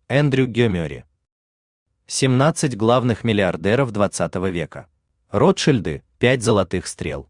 Эндрю Гёмери. 17 главных миллиардеров XX века. Ротшильды, 5 золотых стрел.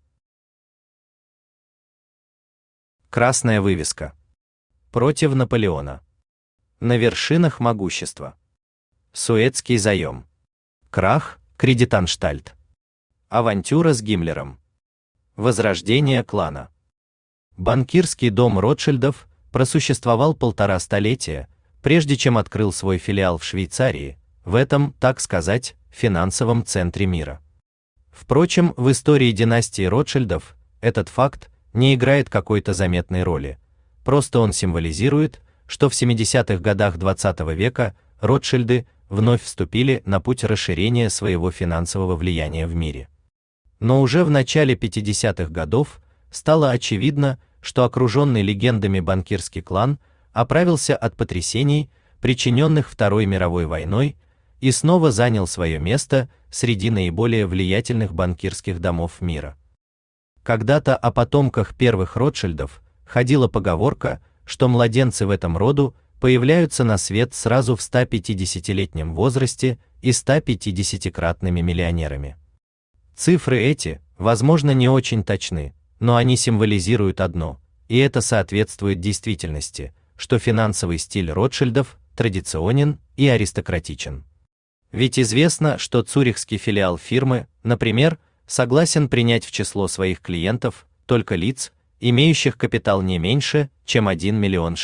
Красная вывеска. Против Наполеона. На вершинах могущества. Суэцкий заем. Крах, Кредитанштальт. Авантюра с Гиммлером. Возрождение клана. Банкирский дом Ротшильдов просуществовал 1,5 столетия, прежде чем открыл свой филиал в Швейцарии, в этом, так сказать, финансовом центре мира. Впрочем, в истории династии Ротшильдов этот факт не играет какой-то заметной роли, просто он символизирует, что в 70-х годах XX века Ротшильды вновь вступили на путь расширения своего финансового влияния в мире. Но уже в начале 50-х годов стало очевидно, что окруженный легендами банкирский клан оправился от потрясений, причиненных Второй мировой войной, и снова занял свое место среди наиболее влиятельных банкирских домов мира. Когда-то о потомках первых Ротшильдов ходила поговорка, что младенцы в этом роду появляются на свет сразу в 150-летнем возрасте и 150-кратными миллионерами. Цифры эти, возможно, не очень точны, но они символизируют одно, и это соответствует действительности, что финансовый стиль Ротшильдов традиционен и аристократичен. Ведь известно, что цюрихский филиал фирмы, например, согласен принять в число своих клиентов только лиц, имеющих капитал не меньше, чем 1 миллион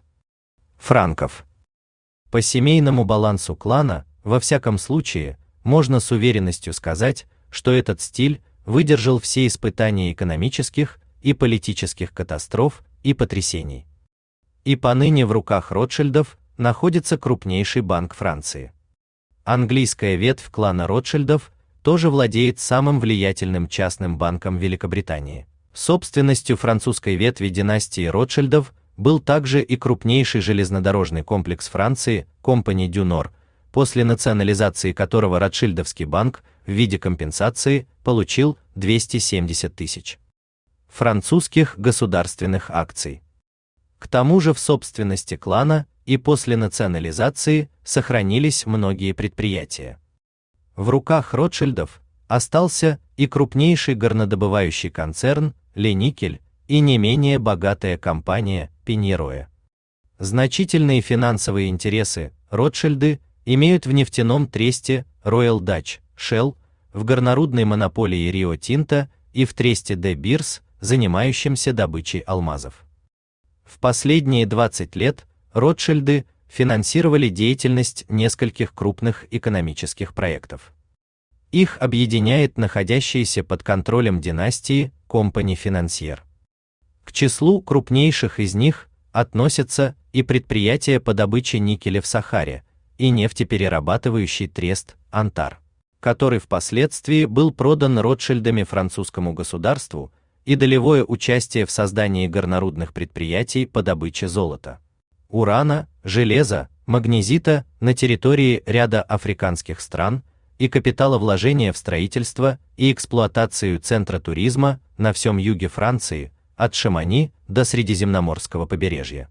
франков. По семейному балансу клана, во всяком случае, можно с уверенностью сказать, что этот стиль выдержал все испытания экономических и политических катастроф и потрясений. И поныне в руках Ротшильдов находится крупнейший банк Франции. Английская ветвь клана Ротшильдов тоже владеет самым влиятельным частным банком Великобритании. Собственностью французской ветви династии Ротшильдов был также и крупнейший железнодорожный комплекс Франции, Compagnie du Nord, после национализации которого Ротшильдовский банк в виде компенсации получил 270 тысяч французских государственных акций. К тому же в собственности клана и после национализации сохранились многие предприятия. В руках Ротшильдов остался и крупнейший горнодобывающий концерн Леникель и не менее богатая компания Пиньероя. Значительные финансовые интересы Ротшильды имеют в нефтяном тресте Royal Dutch Shell, в горнорудной монополии Rio Tinto и в тресте De Beers, занимающемся добычей алмазов. В последние 20 лет Ротшильды финансировали деятельность нескольких крупных экономических проектов. Их объединяет находящаяся под контролем династии Compagnie Financière. К числу крупнейших из них относятся и предприятия по добыче никеля в Сахаре, и нефтеперерабатывающий трест Антар, который впоследствии был продан Ротшильдами французскому государству, и долевое участие в создании горнорудных предприятий по добыче золота, урана, железа, магнезита на территории ряда африканских стран и капиталовложения в строительство и эксплуатацию центра туризма на всем юге Франции, от Шамани до Средиземноморского побережья.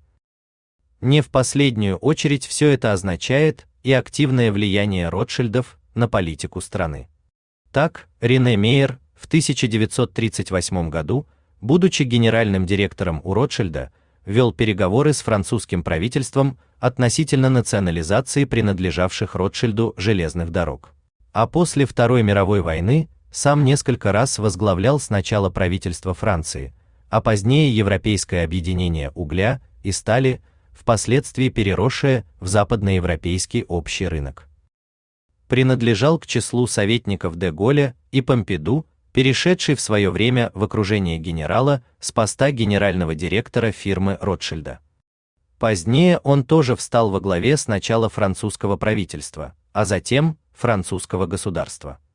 Не в последнюю очередь все это означает и активное влияние Ротшильдов на политику страны. Так, Рене Мейер в 1938 году, будучи генеральным директором у Ротшильда, вел переговоры с французским правительством относительно национализации принадлежавших Ротшильду железных дорог. А после Второй мировой войны сам несколько раз возглавлял сначала правительство Франции, а позднее Европейское объединение угля и стали, впоследствии переросшее в западноевропейский общий рынок. Принадлежал к числу советников де Голля и Помпиду, перешедший в свое время в окружение генерала с поста генерального директора фирмы Ротшильда. Позднее он тоже встал во главе сначала французского правительства, а затем французского государства.